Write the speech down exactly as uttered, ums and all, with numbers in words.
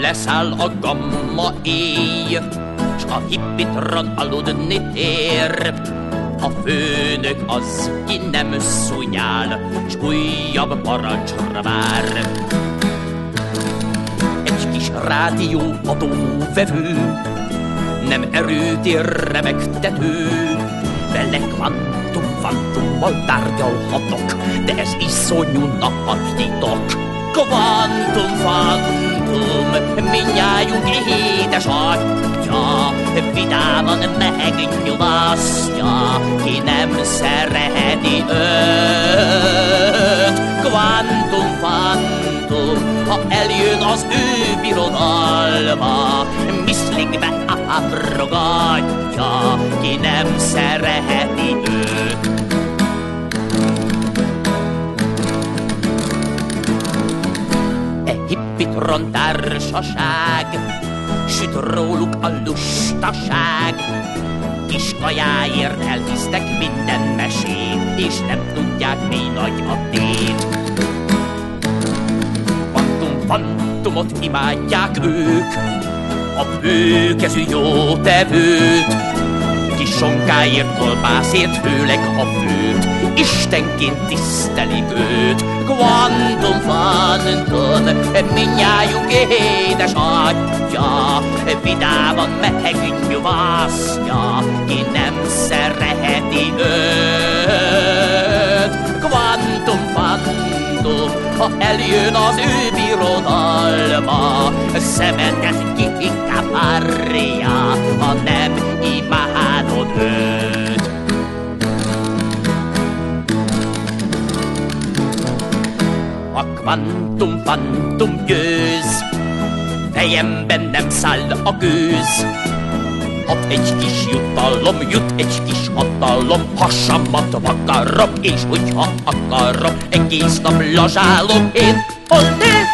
leszáll a gamma éj, s a hippitron aludni tér. A főnök az, ki nem szúnyál, s újabb parancsra vár. Egy kis rádió adóvevő, nem erőtérre megtető, vele kvantum-kvantummal tárgyalhatok, de ez iszonyú nagy titok. Kvantum-kvantum, mindnyájunk édesatya, vidáman megnyomasztja, ki nem szereti őt. Kvantum-kvantum, ha eljön az ő birodalma, miszlikbe ábrogatja, ki nem szereti őt. Hippitron társaság, süt róluk a lustaság. Kis kajáért elhisztek minden mesét, és nem tudják, mi nagy a tét. Fantum-fantumot imádják ők, a bőkezű jótevőt. Kis sonkáért, kolbászért, főleg a főt, istenként tisztelik őt. Kvantum-kvantum, mindnyájuk édesatya, vidáman megnyomasztja, ki nem szereti őt. Kvantum-kvantum, ha eljön az ő birodalma, szemedet kikaparja, ha nem imádod őt. A kvantum-kvantum győz, fejemben nem száll a gőz. Hat egy kis jutalom, jut egy kis hatalom, hasamat vakarom, és hogyha akarom, egész nap lazsálom én. Olé!